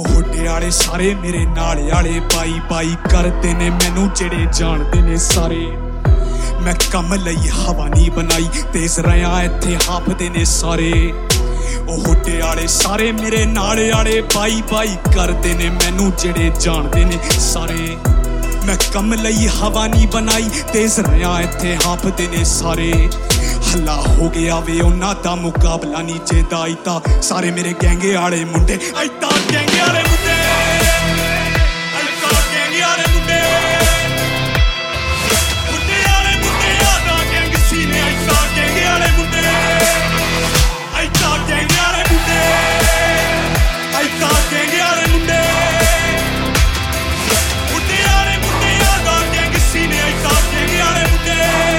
होडे आले सारे मेरे नाले आले बाई बाई करते ने मैनू जेड़े जानते ने सारे। मैं कम लई हवा नहीं बनाई तेज रहा इत्थे हाफदे ने सारे। होडे आले सारे मेरे नाले आले बाई बाई करते ने मैनू जेड़े जानते ने सारे। मैं कम लई हवा नहीं बनाई तेज रहा इत्थे हाफदे ने सारे। हल्ला हो गया वे उन्हां दा मुकाबला नीचे दा इता सारे मेरे गैंगे आले मुंडे इता गैंगे आले मुंडे इता गैंगे आले मुंडे मुंडे आले मुंडे आदा गैंग सीने इता गैंगे आले मुंडे इता गैंगे आले मुंडे इता गैंगे आले मुंडे मुंडे आले मुंडे आदा गैंग सीने इता गैंगे आले मुंडे।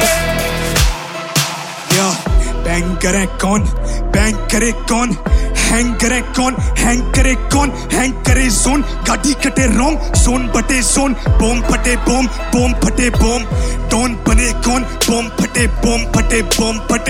बैंग करे कौन बैंग करे कौन हैंग करे कौन हैंग करे कौन हैंग करे जोन गाड़ी कटे रोंग जोन बटे जोन बोम फटे बोम बोम फटे बोम डॉन बने कौन बोम फटे बोम फटे बोम फटे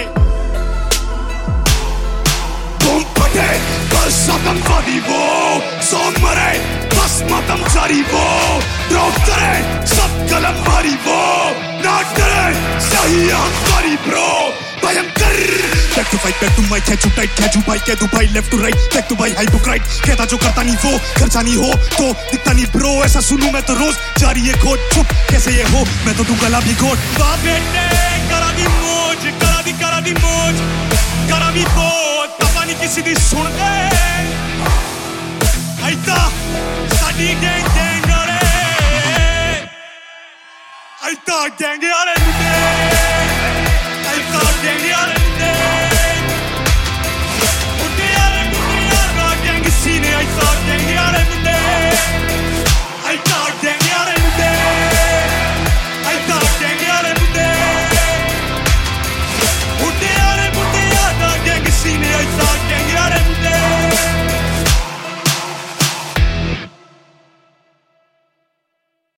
बोम फटे बस आतंकवादी वो जोन मरे बस मातम जारी वो ड्रॉप करे सब कलम मारी वो ना डरे सही हमारी ब्रो भयंकर। Back to fight, back to my catch you tight, catch you by कह दूं भाई left to right, back to भाई high to right। कहता जो करता नहीं वो खर्चा नहीं हो तो दिखता नहीं ब्रो ऐसा सुनूं मैं तो रोज जारी ये खोज चुप कैसे ये हो मैं तो दूं गला भी घोट। बेटे करा दी मौज करा दी मौज करा दी बहुत तपा नहीं किसी दी सुन दे आइता साडी गैंग गैंग आले आइता गैंग आले मुंडे।